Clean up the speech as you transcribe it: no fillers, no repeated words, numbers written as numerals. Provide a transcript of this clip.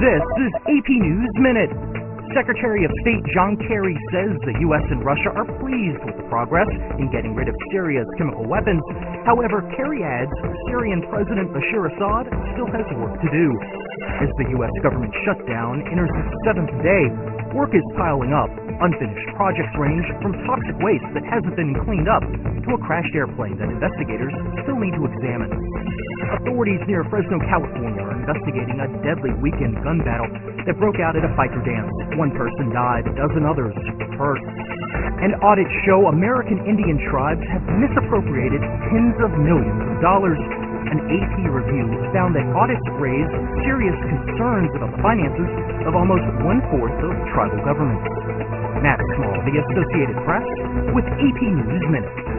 This is AP News Minute. Secretary of State John Kerry says the U.S. and Russia are pleased with the progress in getting rid of Syria's chemical weapons. However, Kerry adds Syrian President Bashar Assad still has work to do. As the U.S. government shutdown enters its 7th day, work is piling up. Unfinished projects range from toxic waste that hasn't been cleaned up to a crashed airplane that investigators still need to examine. Authorities near Fresno, California are investigating a deadly weekend gun battle that broke out at a biker dance. One person died, a dozen others were hurt. And audits show American Indian tribes have misappropriated tens of millions of dollars. An AP review found that audits raised serious concerns about the finances of almost one-fourth of tribal governments. Matt Small, The Associated Press, with AP News Minute.